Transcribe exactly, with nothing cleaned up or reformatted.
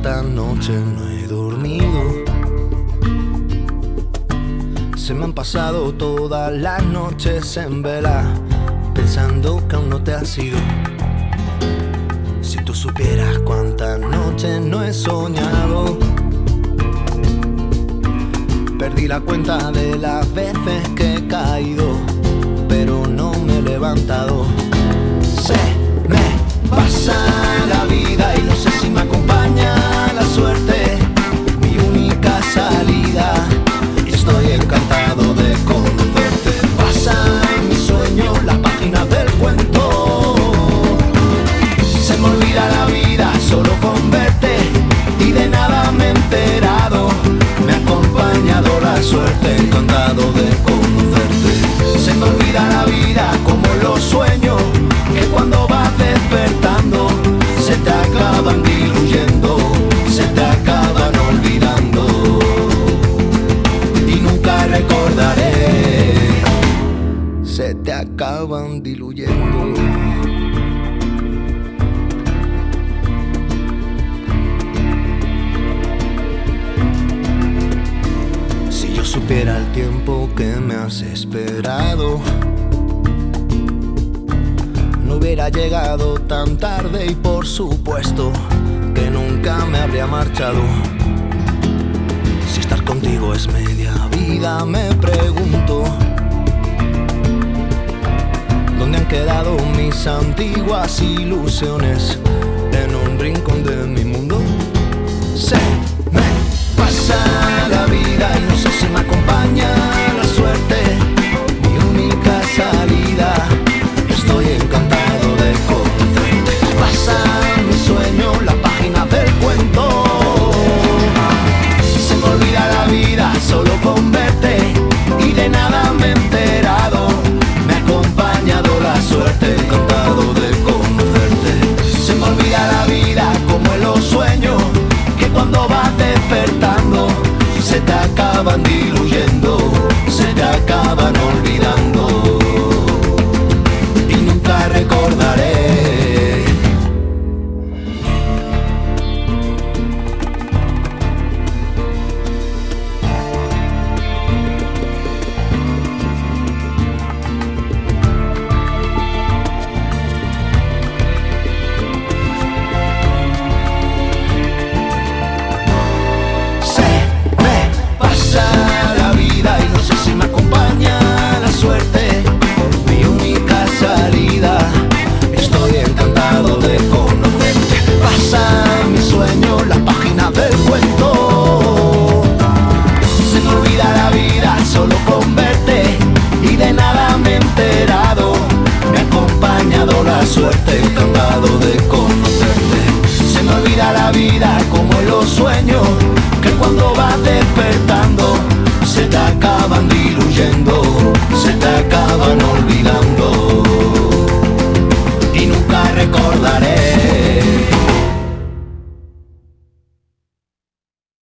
esta noche no he dormido. Se me han pasado todas las noches en vela, pensando que aún no te has ido. Si tú supieras cuántas noches no he soñado. Perdí la cuenta de las veces que he caído, pero no me he levantado. Se me pasa la vida y no sé si me acompaña la suerte, mi única salida. Estoy encantado de conocerte. Pasa en mis sueños las páginas del cuento. Se me olvida la vida solo con verte y de nada me he enterado. Me ha acompañado la suerte, encantado de conocerte. Se me olvida la vida como los sueños, que cuando vas despertando se te acaban diluyendo, se te acaban olvidando y nunca recordaré. Se te acaban diluyendo. Si yo supiera el tiempo que me has esperado, no hubiera llegado tan tarde y por supuesto que nunca me habría marchado. Si estar contigo es media vida, me pregunto ¿dónde han quedado mis antiguas ilusiones en un rincón de mi mundo? Se me pasa la vida y no sé si me acompaña la suerte, mi única salida. Estoy encantado de conocerte. Pasa mi sueño las páginas del cuento. Se me olvida la vida solo con verte y de nada me he enterado. Me ha acompañado la suerte, encantado de conocerte. Se me olvida la vida como en los sueños, que cuando vas despertando se te acaban diluyendo, se te acaban olvidando y nunca recordaré. Solo con verte y de nada me he enterado. Me ha acompañado la suerte, encantado de conocer.